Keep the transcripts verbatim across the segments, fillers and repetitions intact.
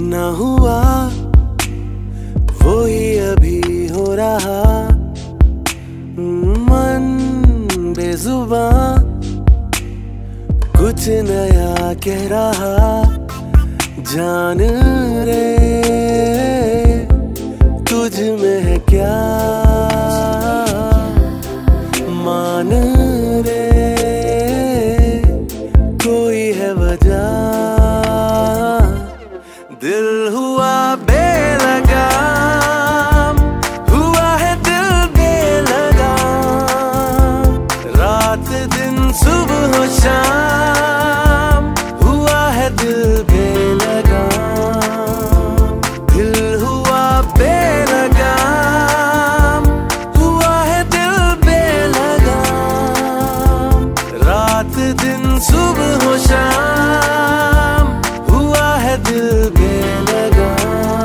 ना हुआ वो ही अभी हो रहा, मन बेजुबान कुछ नया कह रहा। जान रे तुझ में है क्या, मान रे कोई है वजह। दिल हुआ बेलगाम, हुआ है दिल बेलगाम, रात दिन सुबह शाम हुआ है दिल बेलगाम। दिल हुआ बेलगाम, हुआ है दिल बेलगाम, रात दिन सुबह शाम हुआ है दिल बेलगाम।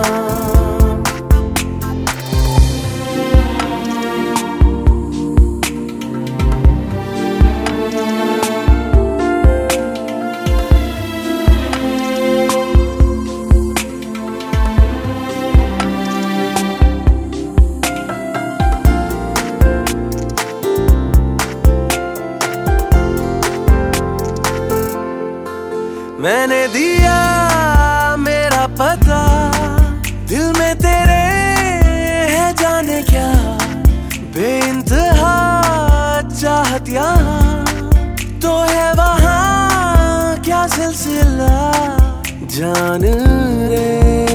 मैंने दिया मेरा पता, दिल में तेरे है जाने क्या, बेइंतहा चाहत यहाँ तो है वहाँ क्या सिलसिला। जान रे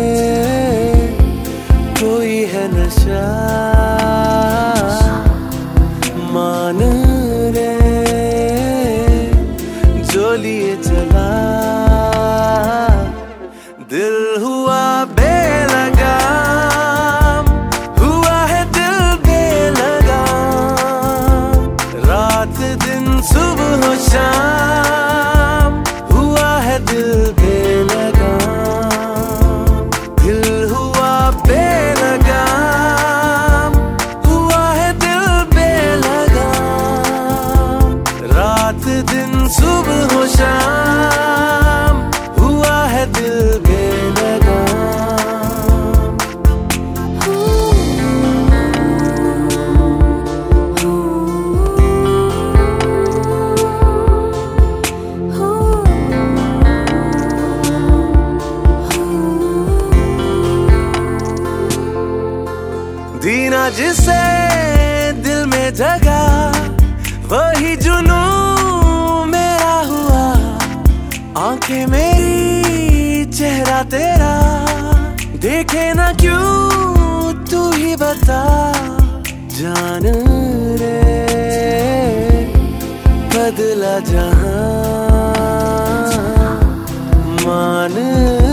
कोई है नशा, मान रे जो लिए चला। दिल हुआ बेलगाम, हुआ है दिल बेलगाम, रात दिन सुबह शाम हुआ है दिल बेलगाम। दिल हुआ बेलगाम, हुआ है दिल बेलगाम, रात दिन सुबह शाम हुआ है दिल दीना जिसे दिल में जगा, वही जुनू मेरा हुआ। आंखें मेरी चेहरा तेरा, देखे ना क्यों तू ही बता। जान रे बदला जहां, मान